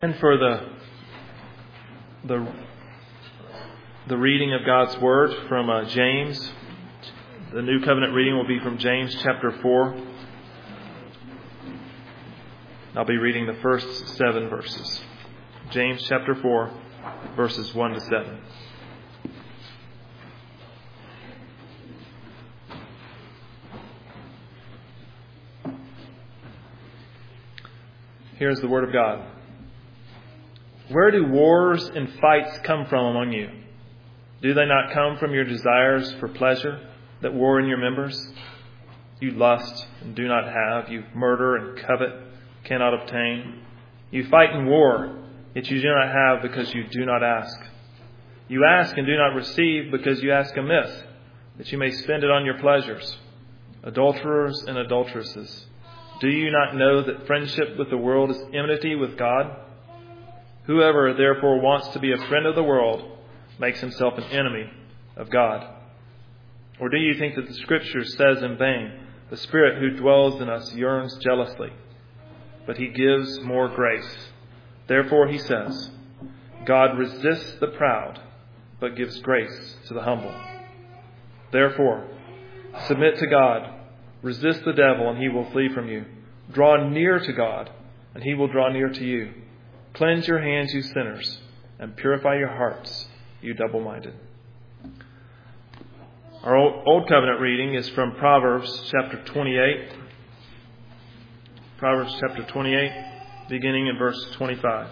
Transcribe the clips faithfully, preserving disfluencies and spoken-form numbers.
And for the the the reading of God's Word from uh, James, the New Covenant reading will be from James chapter four. I'll be reading the first seven verses. James chapter four, verses one to seven. Here's the Word of God. Where do wars and fights come from among you? Do they not come from your desires for pleasure that war in your members? You lust and do not have. You murder and covet, cannot obtain. You fight in war, yet you do not have because you do not ask. You ask and do not receive because you ask amiss, that you may spend it on your pleasures. Adulterers and adulteresses, do you not know that friendship with the world is enmity with God? Whoever therefore wants to be a friend of the world makes himself an enemy of God. Or do you think that the Scripture says in vain, the Spirit who dwells in us yearns jealously, but He gives more grace? Therefore He says, God resists the proud, but gives grace to the humble. Therefore, submit to God, resist the devil, and he will flee from you. Draw near to God, and He will draw near to you. Cleanse your hands, you sinners, and purify your hearts, you double-minded. Our Old Covenant reading is from Proverbs chapter twenty-eight. Proverbs chapter twenty-eight, beginning in verse twenty-five.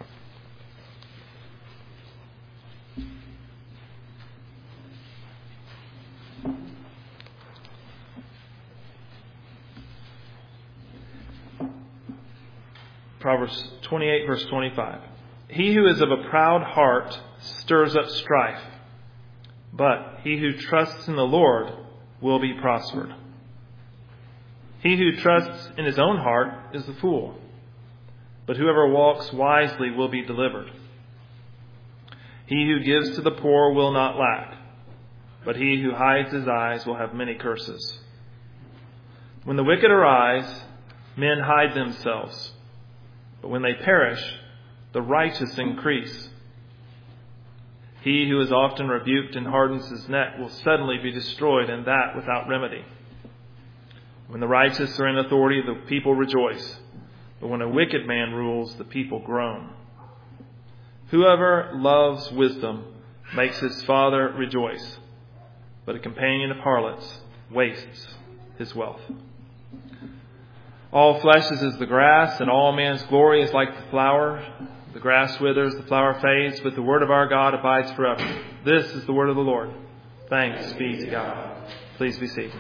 Proverbs twenty-eight, verse twenty-five. He who is of a proud heart stirs up strife, but he who trusts in the Lord will be prospered. He who trusts in his own heart is the fool, but whoever walks wisely will be delivered. He who gives to the poor will not lack, but he who hides his eyes will have many curses. When the wicked arise, men hide themselves, but when they perish, the righteous increase. He who is often rebuked and hardens his neck will suddenly be destroyed, and that without remedy. When the righteous are in authority, the people rejoice, but when a wicked man rules, the people groan. Whoever loves wisdom makes his father rejoice, but a companion of harlots wastes his wealth. All flesh is as the grass, and all man's glory is like the flower. The grass withers, the flower fades, but the word of our God abides forever. This is the word of the Lord. Thanks be to God. Please be seated.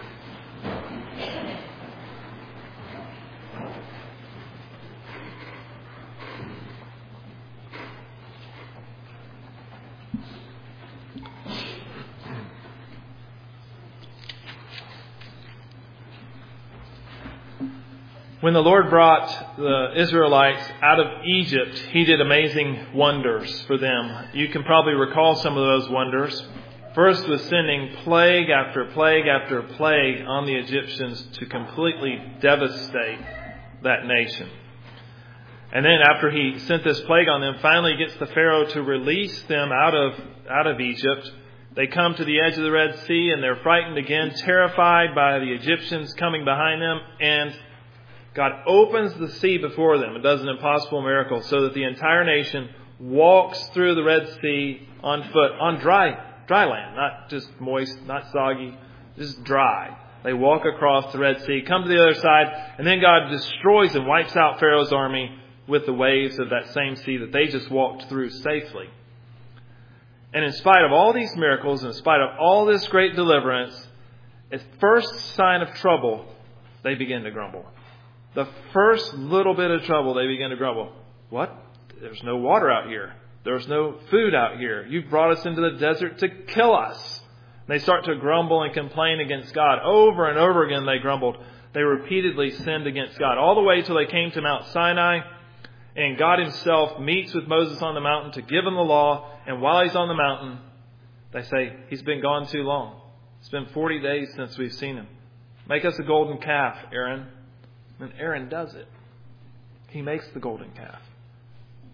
When the Lord brought the Israelites out of Egypt, He did amazing wonders for them. You can probably recall some of those wonders. First was sending plague after plague after plague on the Egyptians to completely devastate that nation. And then after He sent this plague on them, finally gets the Pharaoh to release them out of, out of Egypt. They come to the edge of the Red Sea and they're frightened again, terrified by the Egyptians coming behind them, and God opens the sea before them and does an impossible miracle so that the entire nation walks through the Red Sea on foot, on dry dry land, not just moist, not soggy, just dry. They walk across the Red Sea, come to the other side, and then God destroys and wipes out Pharaoh's army with the waves of that same sea that they just walked through safely. And in spite of all these miracles, in spite of all this great deliverance, at first sign of trouble, they begin to grumble. The first little bit of trouble, they begin to grumble. What? There's no water out here. There's no food out here. You've brought us into the desert to kill us. And they start to grumble and complain against God. Over and over again they grumbled. They repeatedly sinned against God. All the way till they came to Mount Sinai. And God Himself meets with Moses on the mountain to give him the law. And while He's on the mountain, they say, He's been gone too long. It's been forty days since we've seen Him. Make us a golden calf, Aaron. And Aaron does it. He makes the golden calf.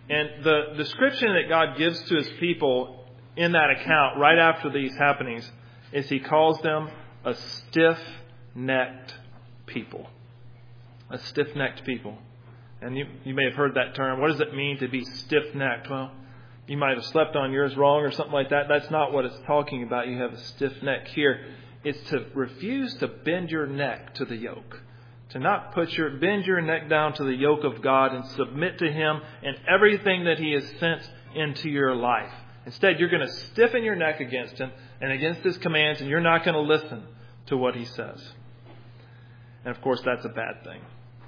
And the description that God gives to his people in that account right after these happenings is he calls them a stiff-necked people. A stiff-necked people. And you, you may have heard that term. What does it mean to be stiff-necked? Well, you might have slept on yours wrong or something like that. That's not what it's talking about. You have a stiff neck here. It's to refuse to bend your neck to the yoke. To not put your bend your neck down to the yoke of God and submit to him and everything that he has sent into your life. Instead, you're going to stiffen your neck against him and against his commands, and you're not going to listen to what he says. And of course, that's a bad thing.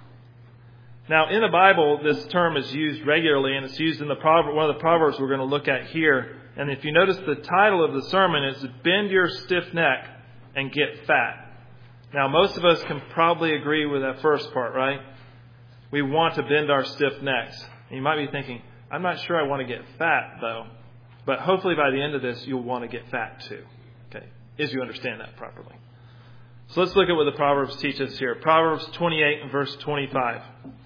Now, in the Bible, this term is used regularly, and it's used in the proverb, one of the Proverbs we're going to look at here. And if you notice, the title of the sermon is Bend Your Stiff Neck and Get Fat. Now, most of us can probably agree with that first part, right? We want to bend our stiff necks. And you might be thinking, I'm not sure I want to get fat, though. But hopefully by the end of this, you'll want to get fat, too. Okay, if you understand that properly. So let's look at what the Proverbs teach us here. Proverbs twenty-eight and verse twenty-five.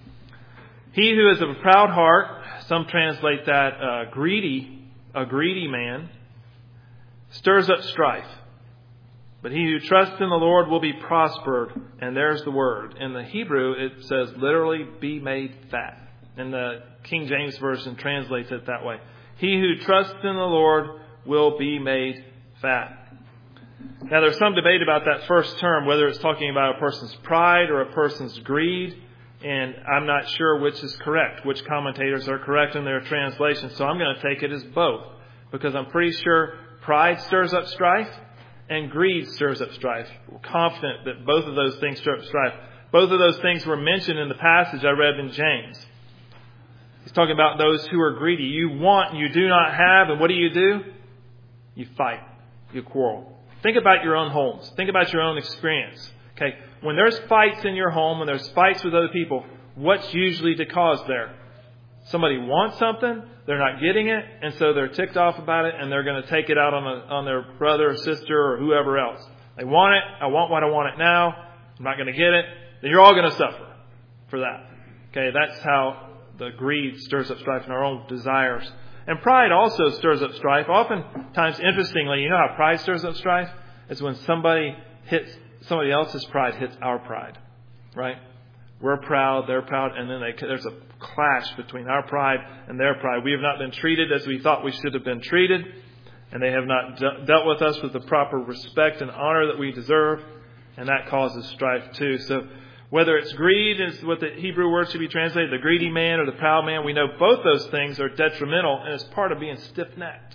He who is of a proud heart, some translate that uh, greedy, a greedy man, stirs up strife. But he who trusts in the Lord will be prospered. And there's the word. In the Hebrew, it says literally be made fat. And the King James Version translates it that way. He who trusts in the Lord will be made fat. Now, there's some debate about that first term, whether it's talking about a person's pride or a person's greed. And I'm not sure which is correct, which commentators are correct in their translation. So I'm going to take it as both, because I'm pretty sure pride stirs up strife and greed stirs up strife. We're confident that both of those things stir up strife. Both of those things were mentioned in the passage I read in James. He's talking about those who are greedy. You want, you do not have, and what do you do? You fight. You quarrel. Think about your own homes. Think about your own experience. Okay, when there's fights in your home, when there's fights with other people, what's usually the cause there? Somebody wants something, they're not getting it, and so they're ticked off about it, and they're going to take it out on, a, on their brother or sister or whoever else. They want it, I want what I want it now, I'm not going to get it, then you're all going to suffer for that. Okay, that's how the greed stirs up strife in our own desires. And pride also stirs up strife. Oftentimes, interestingly, you know how pride stirs up strife? It's when somebody hits Somebody else's pride hits our pride, right? We're proud, they're proud, and then they, there's a clash between our pride and their pride. We have not been treated as we thought we should have been treated, and they have not de- dealt with us with the proper respect and honor that we deserve, and that causes strife too. So whether it's greed is what the Hebrew word should be translated, the greedy man or the proud man, we know both those things are detrimental, and it's part of being stiff-necked.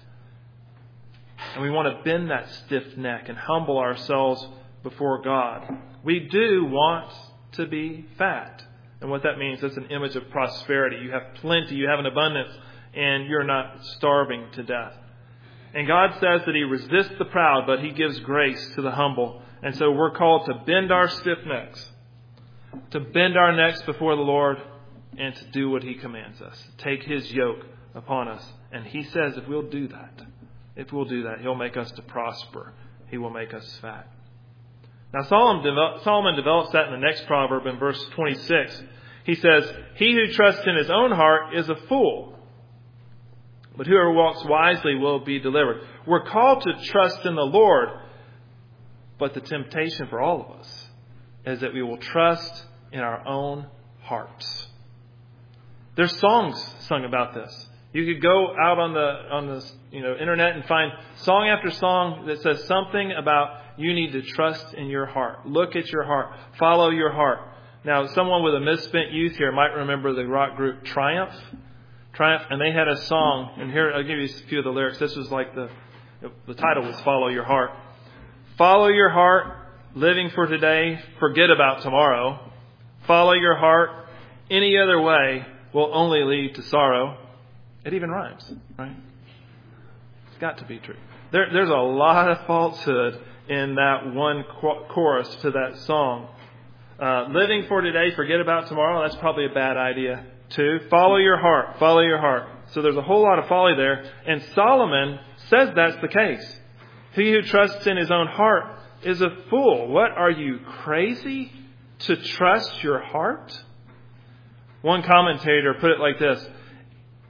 And we want to bend that stiff neck and humble ourselves before God. We do want to be fat. And what that means, that's an image of prosperity. You have plenty, you have an abundance, and you're not starving to death. And God says that he resists the proud, but he gives grace to the humble. And so we're called to bend our stiff necks, to bend our necks before the Lord, and to do what he commands us. Take his yoke upon us. And he says if we'll do that, if we'll do that, he'll make us to prosper. He will make us fat. Now, Solomon develops that in the next proverb in verse twenty-six. He says, he who trusts in his own heart is a fool, but whoever walks wisely will be delivered. We're called to trust in the Lord, but the temptation for all of us is that we will trust in our own hearts. There's songs sung about this. You could go out on the on the you know internet and find song after song that says something about you need to trust in your heart. Look at your heart. Follow your heart. Now, someone with a misspent youth here might remember the rock group Triumph. Triumph, and they had a song, and here I'll give you a few of the lyrics. This was like the the title was Follow Your Heart. Follow your heart, living for today, forget about tomorrow. Follow your heart, any other way will only lead to sorrow. It even rhymes, right? It's got to be true. There, there's a lot of falsehood in that one chorus to that song. Uh, living for today, forget about tomorrow. That's probably a bad idea too. Follow your heart. Follow your heart. So there's a whole lot of folly there. And Solomon says that's the case. He who trusts in his own heart is a fool. What, are you crazy to trust your heart? One commentator put it like this.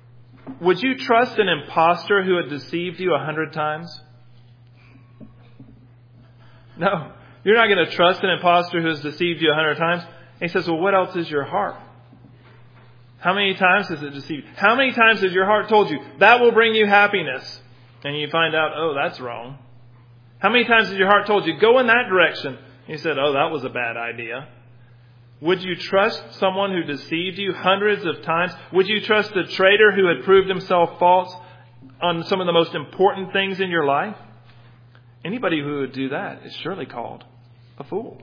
Would you trust an imposter who had deceived you a hundred times? No. You're not going to trust an imposter who has deceived you a hundred times. And he says, well, what else is your heart? How many times has it deceived you? How many times has your heart told you, that will bring you happiness? And you find out, oh, that's wrong. How many times has your heart told you, go in that direction? And you said, oh, that was a bad idea. Would you trust someone who deceived you hundreds of times? Would you trust the traitor who had proved himself false on some of the most important things in your life? Anybody who would do that is surely called a fool.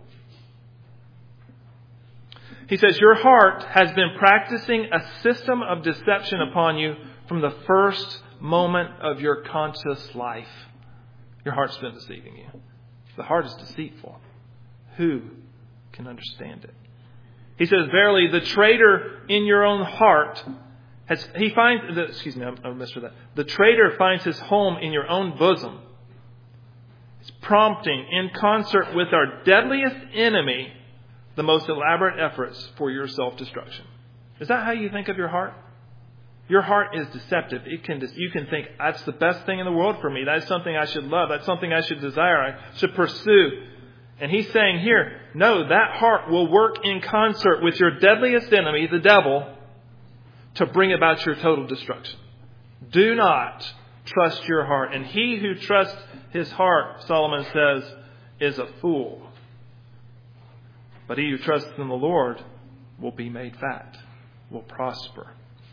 He says, your heart has been practicing a system of deception upon you from the first moment of your conscious life. Your heart's been deceiving you. The heart is deceitful. Who can understand it? He says, verily, the traitor in your own heart has, he finds, the, excuse me, I misread that. The traitor finds his home in your own bosom. It's prompting in concert with our deadliest enemy the most elaborate efforts for your self-destruction. Is that how you think of your heart? Your heart is deceptive. It can, you can think, that's the best thing in the world for me. That's something I should love. That's something I should desire. I should pursue. And he's saying here, no, that heart will work in concert with your deadliest enemy, the devil, to bring about your total destruction. Do not trust your heart. And he who trusts his heart, Solomon says, is a fool. But he who trusts in the Lord will be made fat, will prosper.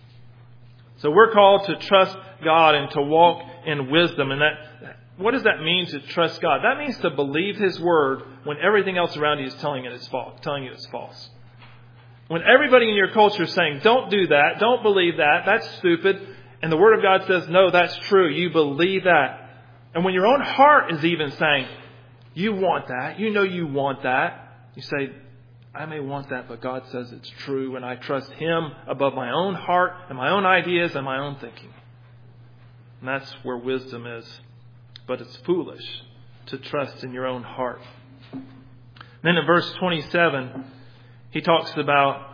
So we're called to trust God and to walk in wisdom. And that, what does that mean to trust God? That means to believe His word when everything else around you is telling it is false, telling you it's false. When everybody in your culture is saying, don't do that, don't believe that, that's stupid. And the Word of God says, no, that's true. You believe that. And when your own heart is even saying, you want that, you know you want that, you say, I may want that, but God says it's true, and I trust Him above my own heart and my own ideas and my own thinking. And that's where wisdom is. But it's foolish to trust in your own heart. Then in verse twenty-seven, he talks about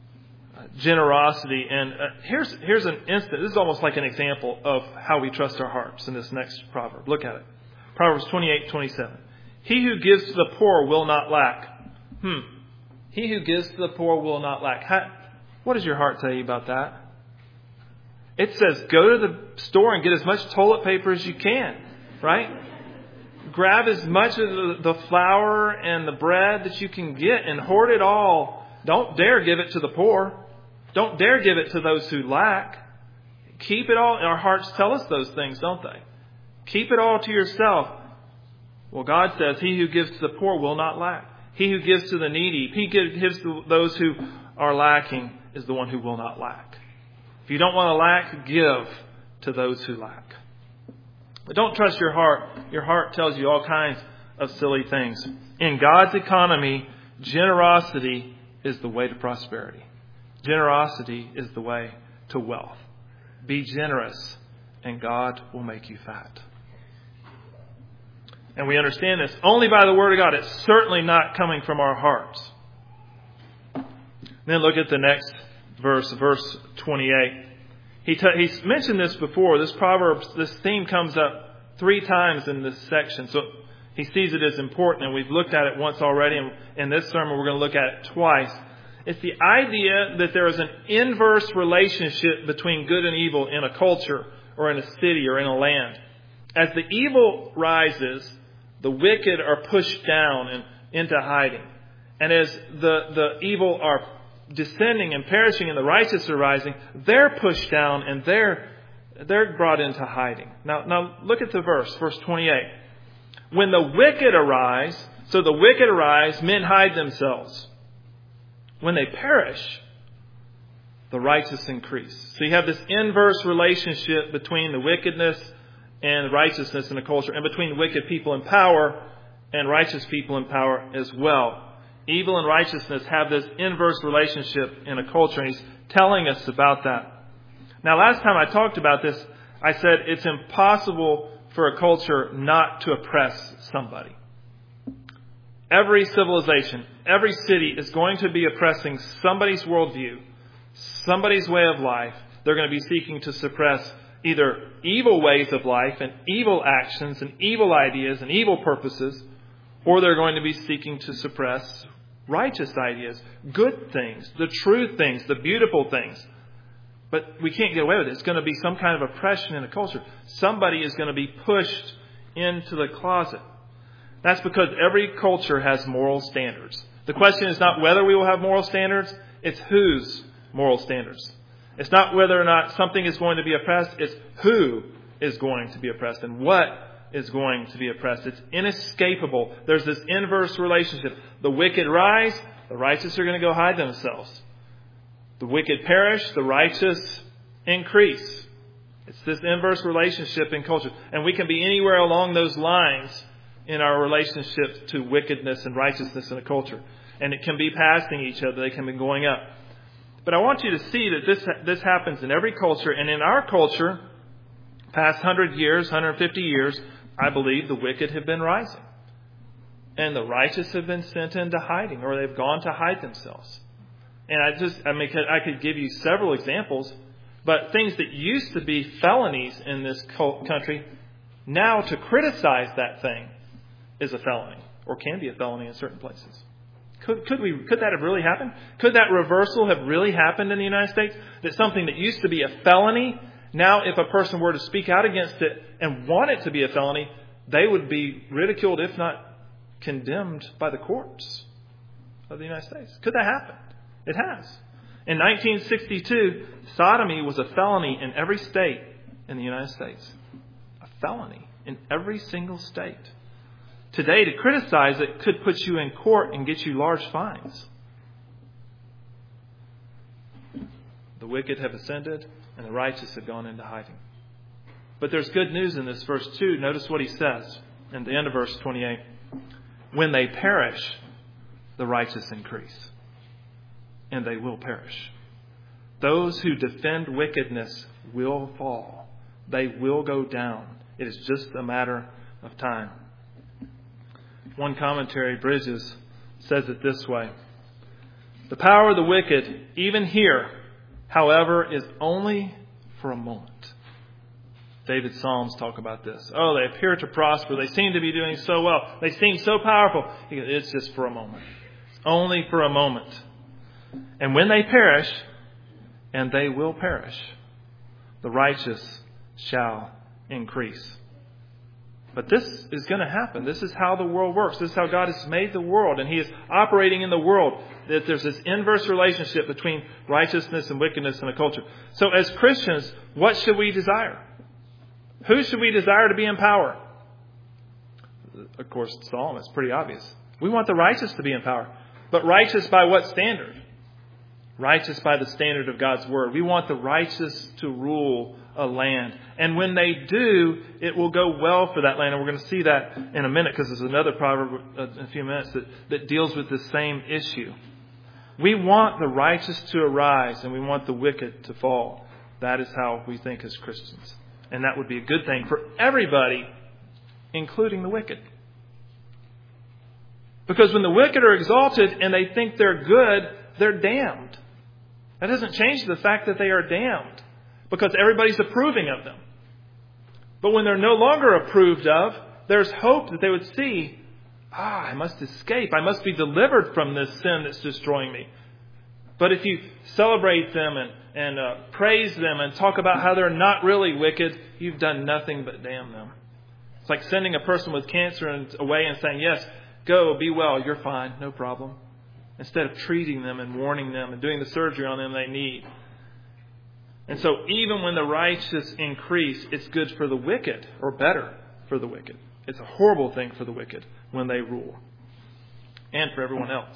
generosity. And uh, here's here's an instant. This is almost like an example of how we trust our hearts in this next proverb. Look at it. Proverbs twenty-eight twenty-seven. He who gives to the poor will not lack. Hmm. He who gives to the poor will not lack. How, what does your heart tell you about that? It says go to the store and get as much toilet paper as you can, right? Grab as much of the, the flour and the bread that you can get and hoard it all. Don't dare give it to the poor. Don't dare give it to those who lack. Keep it all. Our hearts tell us those things, don't they? Keep it all to yourself. Well, God says, he who gives to the poor will not lack. He who gives to the needy, he gives to those who are lacking, is the one who will not lack. If you don't want to lack, give to those who lack. But don't trust your heart. Your heart tells you all kinds of silly things. In God's economy, generosity is the way to prosperity. Generosity is the way to wealth. Be generous, and God will make you fat. And we understand this only by the Word of God. It's certainly not coming from our hearts. Then look at the next verse, verse twenty-eight. He t- he's mentioned this before. This proverb, this theme comes up three times in this section. So he sees it as important, and we've looked at it once already. And in this sermon, we're going to look at it twice. It's the idea that there is an inverse relationship between good and evil in a culture or in a city or in a land. As the evil rises, the wicked are pushed down and into hiding. And as the, the evil are descending and perishing and the righteous are rising, they're pushed down and they're they're brought into hiding. Now, now look at the verse, verse twenty-eight. When the wicked arise, so the wicked arise, men hide themselves. When they perish, the righteous increase. So you have this inverse relationship between the wickedness and righteousness in the culture, and between wicked people in power and righteous people in power as well. Evil and righteousness have this inverse relationship in a culture, and he's telling us about that. Now, last time I talked about this, I said it's impossible for a culture not to oppress somebody. Every civilization, every city is going to be oppressing somebody's worldview, somebody's way of life, they're going to be seeking to suppress either evil ways of life and evil actions and evil ideas and evil purposes, or they're going to be seeking to suppress righteous ideas, good things, the true things, the beautiful things. But we can't get away with it. It's going to be some kind of oppression in a culture. Somebody is going to be pushed into the closet. That's because every culture has moral standards. The question is not whether we will have moral standards, it's whose moral standards. It's not whether or not something is going to be oppressed, it's who is going to be oppressed and what is going to be oppressed. It's inescapable. There's this inverse relationship. The wicked rise, the righteous are going to go hide themselves. The wicked perish, the righteous increase. It's this inverse relationship in culture. And we can be anywhere along those lines in our relationship to wickedness and righteousness in a culture. And it can be passing each other. They can be going up. But I want you to see that this this happens in every culture. And in our culture, past one hundred years, one hundred fifty years, I believe the wicked have been rising. And the righteous have been sent into hiding, or they've gone to hide themselves. And I just, I mean, I could give you several examples, but things that used to be felonies in this country, now to criticize that thing is a felony, or can be a felony in certain places. Could, could we, could that have really happened? Could that reversal have really happened in the United States? That something that used to be a felony, now if a person were to speak out against it and want it to be a felony, they would be ridiculed, if not condemned, by the courts of the United States. Could that happen? It has. In nineteen sixty-two, sodomy was a felony in every state in the United States. A felony in every single state. Today, to criticize it could put you in court and get you large fines. The wicked have ascended and the righteous have gone into hiding. But there's good news in this verse too. Notice what he says in the end of verse twenty-eight. When they perish, the righteous increase. And they will perish. Those who defend wickedness will fall. They will go down. It is just a matter of time. One commentary, Bridges, says it this way. The power of the wicked, even here, however, is only for a moment. David's Psalms talk about this. Oh, they appear to prosper. They seem to be doing so well. They seem so powerful. It's just for a moment. It's only for a moment. And when they perish, and they will perish, the righteous shall increase. But this is going to happen. This is how the world works. This is how God has made the world. And He is operating in the world. That there's this inverse relationship between righteousness and wickedness in a culture. So as Christians, what should we desire? Who should we desire to be in power? Of course, the Psalm is pretty obvious. We want the righteous to be in power. But righteous by what standard? Righteous by the standard of God's Word. We want the righteous to rule a land. And when they do, it will go well for that land. And we're going to see that in a minute, because there's another proverb in a few minutes that, that deals with the same issue. We want the righteous to arise and we want the wicked to fall. That is how we think as Christians. And that would be a good thing for everybody, including the wicked. Because when the wicked are exalted and they think they're good, they're damned. That doesn't change the fact that they are damned, because everybody's approving of them. But when they're no longer approved of, there's hope that they would see, ah, I must escape. I must be delivered from this sin that's destroying me. But if you celebrate them and, and uh, praise them and talk about how they're not really wicked, you've done nothing but damn them. It's like sending a person with cancer away and saying, yes, go, be well, you're fine, no problem. Instead of treating them and warning them and doing the surgery on them they need. And so even when the righteous increase, it's good for the wicked, or better for the wicked. It's a horrible thing for the wicked when they rule. And for everyone else.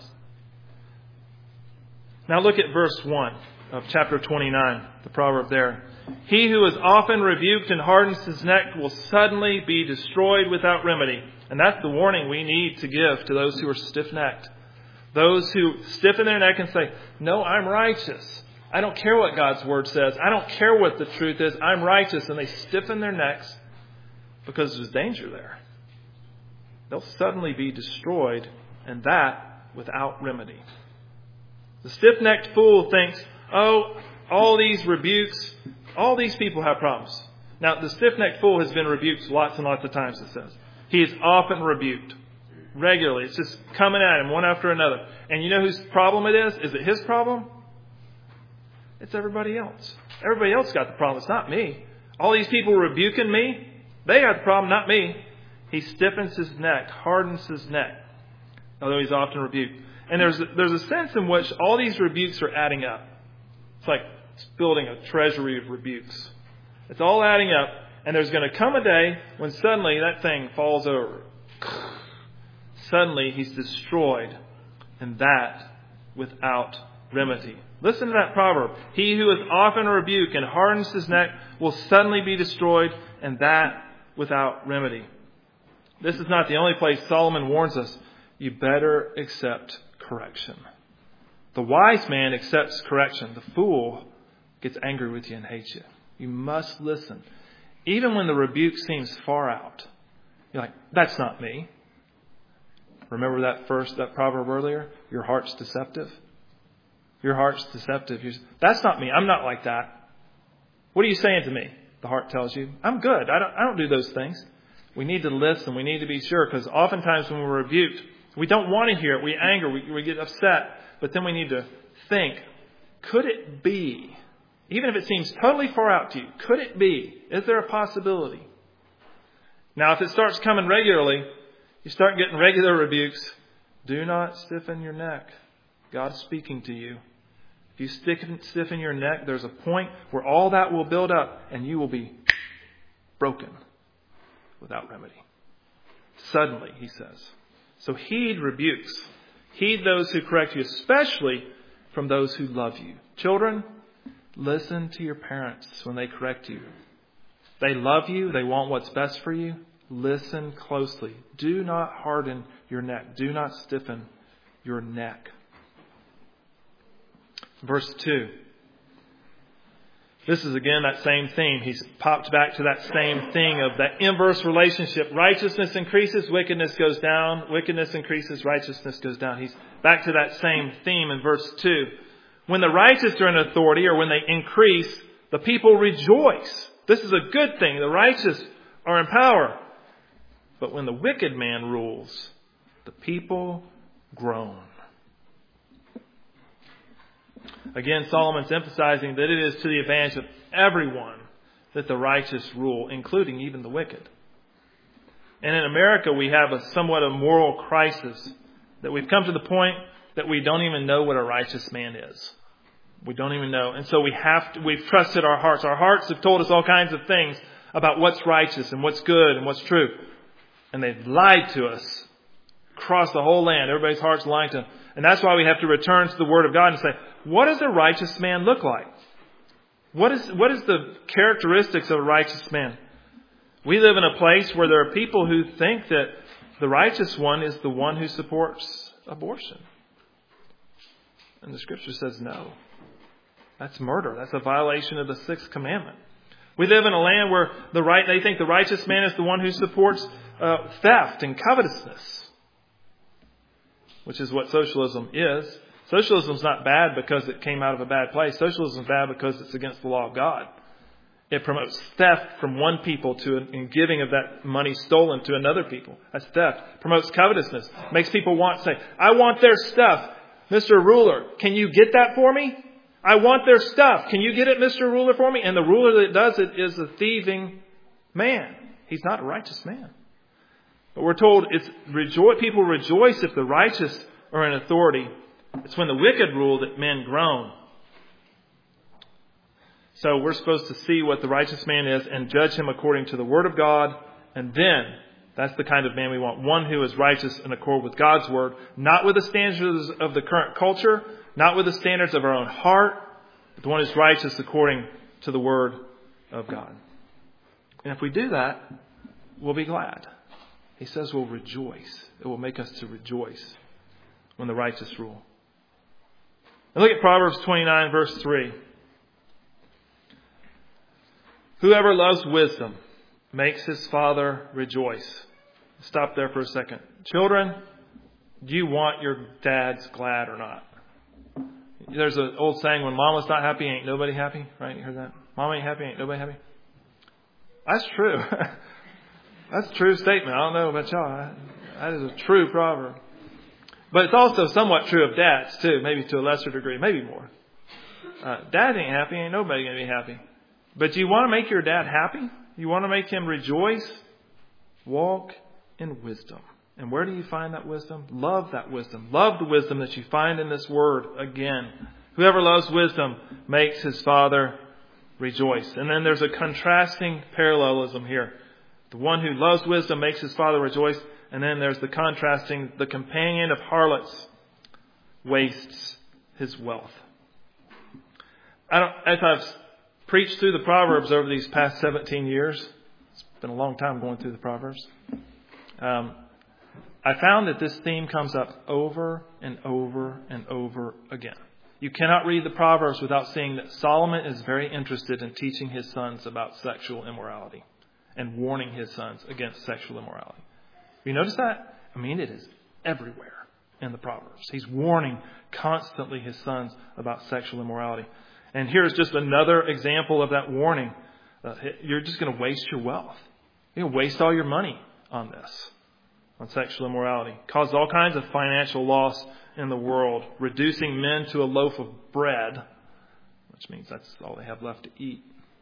Now look at verse one of chapter twenty-nine, the proverb there. He who is often rebuked and hardens his neck will suddenly be destroyed without remedy. And that's the warning we need to give to those who are stiff-necked. Those who stiffen their neck and say, no, I'm righteous. I don't care what God's Word says. I don't care what the truth is. I'm righteous. And they stiffen their necks because there's danger there. They'll suddenly be destroyed, and that without remedy. The stiff-necked fool thinks, oh, all these rebukes, all these people have problems. Now, the stiff-necked fool has been rebuked lots and lots of times, it says. He is often rebuked. Regularly. It's just coming at him one after another. And you know whose problem it is? Is it his problem? It's everybody else. Everybody else got the problem. It's not me. All these people rebuking me, they got the problem, not me. He stiffens his neck, hardens his neck, although he's often rebuked. And there's there's a sense in which all these rebukes are adding up. It's like building a treasury of rebukes. It's all adding up, and there's going to come a day when suddenly that thing falls over. Suddenly he's destroyed, and that without remedy. Listen to that proverb. He who is often rebuked and hardens his neck will suddenly be destroyed, and that without remedy. This is not the only place Solomon warns us. You better accept correction. The wise man accepts correction. The fool gets angry with you and hates you. You must listen. Even when the rebuke seems far out. You're like, that's not me. Remember that first, that proverb earlier? Your heart's deceptive. Your heart's deceptive. You're, that's not me. I'm not like that. What are you saying to me? The heart tells you, I'm good. I don't, I don't do those things. We need to listen. We need to be sure, because oftentimes when we're rebuked, we don't want to hear it. We anger. We, we get upset. But then we need to think, could it be, even if it seems totally far out to you, could it be? Is there a possibility? Now, if it starts coming regularly, you start getting regular rebukes, do not stiffen your neck. God's speaking to you. If you stiffen, stiffen your neck, there's a point where all that will build up and you will be broken without remedy. Suddenly, he says. So heed rebukes. Heed those who correct you, especially from those who love you. Children, listen to your parents when they correct you. They love you. They want what's best for you. Listen closely. Do not harden your neck. Do not stiffen your neck. Verse two. This is again that same theme. He's popped back to that same thing of that inverse relationship. Righteousness increases, wickedness goes down. Wickedness increases, righteousness goes down. He's back to that same theme in verse two. When the righteous are in authority, or when they increase, the people rejoice. This is a good thing. The righteous are in power. But when the wicked man rules, the people groan. Again, Solomon's emphasizing that it is to the advantage of everyone that the righteous rule, including even the wicked. And in America, we have a somewhat of moral crisis, that we've come to the point that we don't even know what a righteous man is. We don't even know. And so we have to, we've trusted our hearts. Our hearts have told us all kinds of things about what's righteous and what's good and what's true. And they've lied to us across the whole land. Everybody's heart's lying to them. And that's why we have to return to the Word of God and say, what does a righteous man look like? What is, what is the characteristics of a righteous man? We live in a place where there are people who think that the righteous one is the one who supports abortion. And the Scripture says no. That's murder. That's a violation of the sixth commandment. We live in a land where the right they think the righteous man is the one who supports uh, theft and covetousness, which is what socialism is. Socialism is not bad because it came out of a bad place. Socialism is bad because it's against the law of God. It promotes theft from one people to and giving of that money stolen to another people. That's theft. Promotes covetousness. Makes people want to say, I want their stuff. Mister Ruler, can you get that for me? I want their stuff. Can you get it, Mister Ruler, for me? And the ruler that does it is a thieving man. He's not a righteous man. But we're told it's rejoice. People rejoice if the righteous are in authority. It's when the wicked rule that men groan. So we're supposed to see what the righteous man is and judge him according to the Word of God. And then that's the kind of man we want. One who is righteous in accord with God's Word. Not with the standards of the current culture. Not with the standards of our own heart. But the one who's righteous according to the Word of God. And if we do that, we'll be glad. He says we'll rejoice. It will make us to rejoice when the righteous rule. And look at Proverbs twenty-nine, verse three. Whoever loves wisdom makes his father rejoice. Stop there for a second. Children, do you want your dads glad or not? There's an old saying, when Mama's not happy, ain't nobody happy. Right? You heard that? Mama ain't happy, ain't nobody happy. That's true. That's a true statement. I don't know about y'all. That is a true proverb. But it's also somewhat true of dads, too. Maybe to a lesser degree. Maybe more. Uh, dad ain't happy. Ain't nobody going to be happy. But do you want to make your dad happy? You want to make him rejoice? Walk in wisdom. And where do you find that wisdom? Love that wisdom. Love the wisdom that you find in this word again. Whoever loves wisdom makes his father rejoice. And then there's a contrasting parallelism here. The one who loves wisdom makes his father rejoice. And then there's the contrasting, the companion of harlots wastes his wealth. I don't, as I've preached through the Proverbs over these past seventeen years, it's been a long time going through the Proverbs, um, I found that this theme comes up over and over and over again. You cannot read the Proverbs without seeing that Solomon is very interested in teaching his sons about sexual immorality and warning his sons against sexual immorality. You notice that? I mean, it is everywhere in the Proverbs. He's warning constantly his sons about sexual immorality. And here's just another example of that warning. Uh, you're just going to waste your wealth. You're going to waste all your money on this, on sexual immorality. Cause all kinds of financial loss in the world, reducing men to a loaf of bread, which means that's all they have left to eat,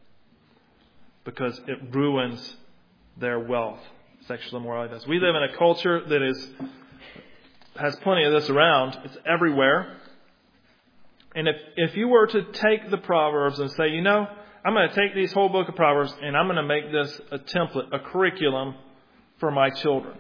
because it ruins their wealth. Sexual immorality does. We live in a culture that is has plenty of this around. It's everywhere. And if, if you were to take the Proverbs and say, you know, I'm going to take these whole book of Proverbs and I'm going to make this a template, a curriculum for my children.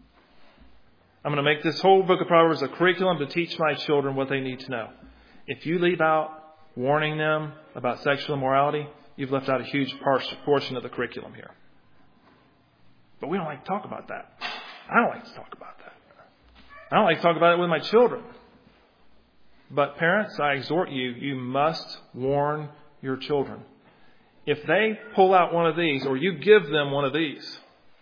I'm going to make this whole book of Proverbs a curriculum to teach my children what they need to know. If you leave out warning them about sexual immorality, you've left out a huge portion of the curriculum here. But we don't like to talk about that. I don't like to talk about that. I don't like to talk about it with my children. But parents, I exhort you, you must warn your children. If they pull out one of these, or you give them one of these,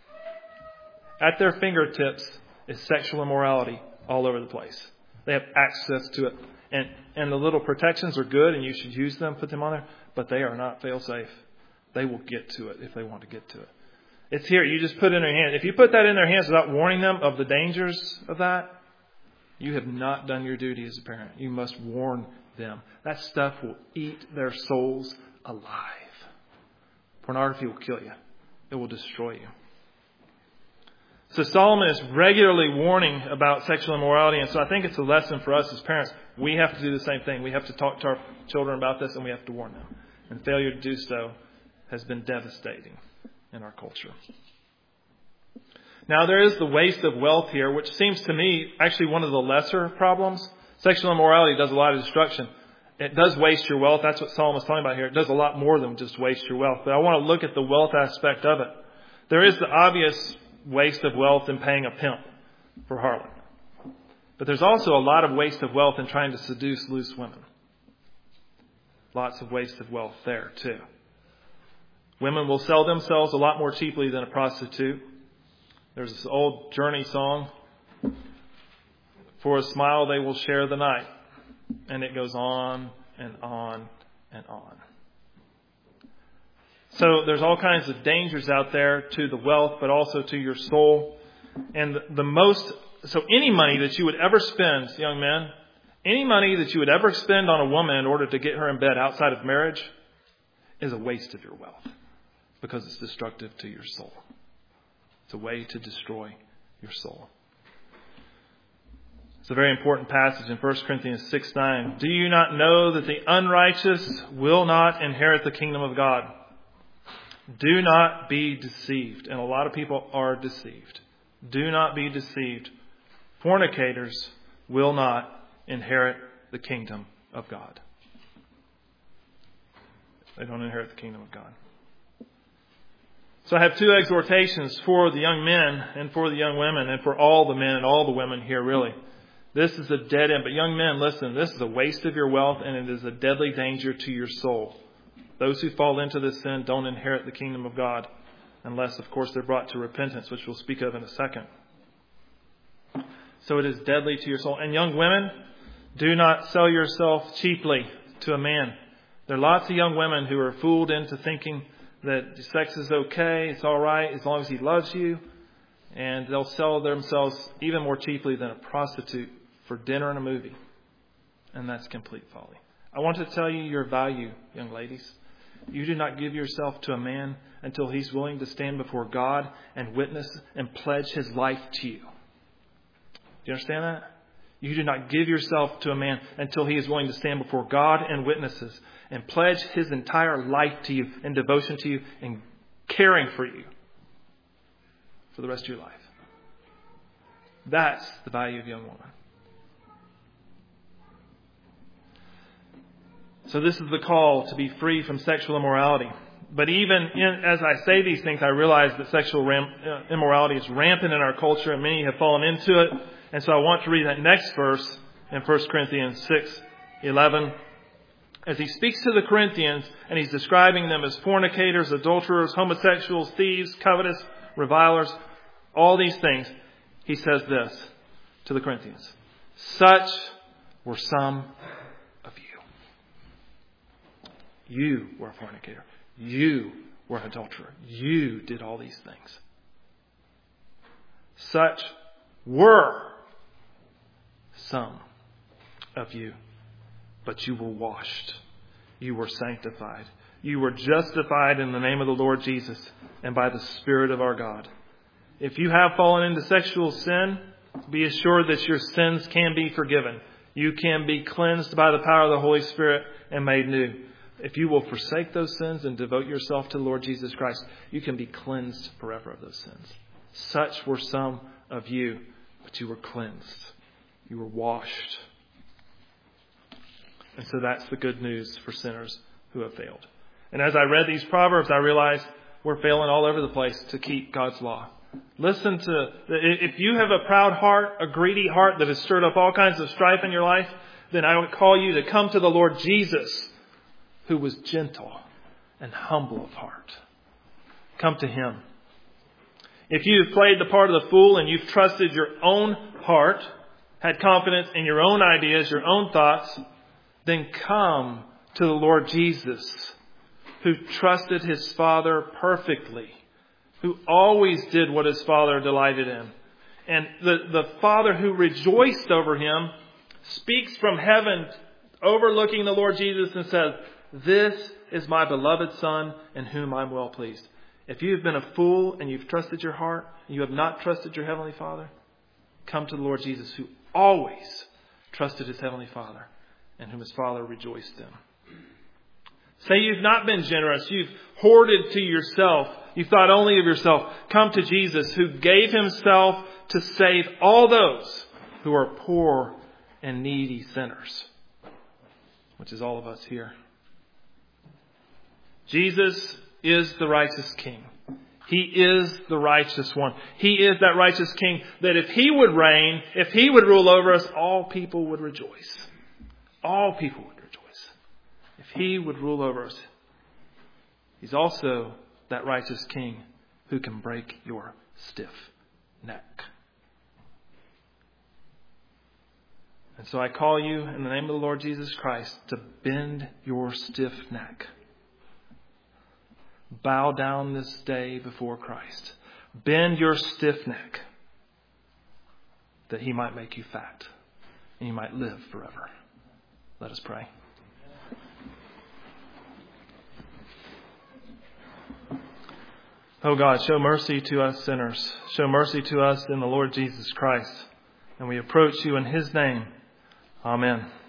at their fingertips is sexual immorality all over the place. They have access to it. And, and the little protections are good, and you should use them, put them on there, but they are not fail-safe. They will get to it if they want to get to it. It's here. You just put it in their hands. If you put that in their hands without warning them of the dangers of that, you have not done your duty as a parent. You must warn them. That stuff will eat their souls alive. Pornography will kill you. It will destroy you. So Solomon is regularly warning about sexual immorality. And so I think it's a lesson for us as parents. We have to do the same thing. We have to talk to our children about this, and we have to warn them. And failure to do so has been devastating in our culture. Now, there is the waste of wealth here, which seems to me actually one of the lesser problems. Sexual immorality does a lot of destruction. It does waste your wealth. That's what Solomon's talking about here. It does a lot more than just waste your wealth. But I want to look at the wealth aspect of it. There is the obvious waste of wealth in paying a pimp for harlot. But there's also a lot of waste of wealth in trying to seduce loose women. Lots of waste of wealth there, too. Women will sell themselves a lot more cheaply than a prostitute. There's this old Journey song, for a smile they will share the night. And it goes on and on and on. So there's all kinds of dangers out there to the wealth, but also to your soul. And the, the most, so any money that you would ever spend, young men, any money that you would ever spend on a woman in order to get her in bed outside of marriage is a waste of your wealth. Because it's destructive to your soul. It's a way to destroy your soul. It's a very important passage in First Corinthians six nine. Do you not know that the unrighteous will not inherit the kingdom of God? Do not be deceived. And a lot of people are deceived. Do not be deceived. Fornicators will not inherit the kingdom of God. They don't inherit the kingdom of God. So I have two exhortations for the young men and for the young women and for all the men and all the women here, really. This is a dead end. But young men, listen, this is a waste of your wealth and it is a deadly danger to your soul. Those who fall into this sin don't inherit the kingdom of God unless, of course, they're brought to repentance, which we'll speak of in a second. So it is deadly to your soul. And young women, Do not sell yourself cheaply to a man. There are lots of young women who are fooled into thinking that sex is okay, it's all right, as long as he loves you. And they'll sell themselves even more cheaply than a prostitute for dinner and a movie. And that's complete folly. I want to tell you your value, young ladies. You do not give yourself to a man until he's willing to stand before God and witness and pledge his life to you. Do you understand that? You do not give yourself to a man until he is willing to stand before God and witnesses and pledge his entire life to you and devotion to you and caring for you for the rest of your life. That's the value of a young woman. So this is the call to be free from sexual immorality. But even in, as I say these things, I realize that sexual ram, uh, immorality is rampant in our culture and many have fallen into it. And so I want to read that next verse in First Corinthians six eleven. As he speaks to the Corinthians and he's describing them as fornicators, adulterers, homosexuals, thieves, covetous, revilers, all these things, he says this to the Corinthians. Such were some of you. You were a fornicator. You were an adulterer. You did all these things. Such were some of you. But you were washed. You were sanctified. You were justified in the name of the Lord Jesus and by the Spirit of our God. If you have fallen into sexual sin, be assured that your sins can be forgiven. You can be cleansed by the power of the Holy Spirit and made new. If you will forsake those sins and devote yourself to the Lord Jesus Christ, you can be cleansed forever of those sins. Such were some of you, but you were cleansed. You were washed. And so that's the good news for sinners who have failed. And as I read these Proverbs, I realized we're failing all over the place to keep God's law. Listen to, if you have a proud heart, a greedy heart that has stirred up all kinds of strife in your life, then I would call you to come to the Lord Jesus, who was gentle and humble of heart. Come to Him. If you've played the part of the fool and you've trusted your own heart, had confidence in your own ideas, your own thoughts, then come to the Lord Jesus, who trusted His Father perfectly, who always did what His Father delighted in. And the, the Father who rejoiced over Him speaks from heaven, overlooking the Lord Jesus, and says, "This is my beloved Son, in whom I'm well pleased." If you've been a fool and you've trusted your heart, and you have not trusted your Heavenly Father, come to the Lord Jesus, who always trusted His Heavenly Father, and whom His Father rejoiced in. Say you've not been generous. You've hoarded to yourself. You thought only of yourself. Come to Jesus, who gave Himself to save all those who are poor and needy sinners, which is all of us here. Jesus is the righteous King. He is the righteous one. He is that righteous King that if He would reign, if He would rule over us, all people would rejoice. All people would rejoice. If He would rule over us. He's also that righteous King who can break your stiff neck. And so I call you in the name of the Lord Jesus Christ to bend your stiff neck. Bow down this day before Christ. Bend your stiff neck that He might make you fat and you might live forever. Let us pray. Oh God, show mercy to us sinners. Show mercy to us in the Lord Jesus Christ. And we approach You in His name. Amen.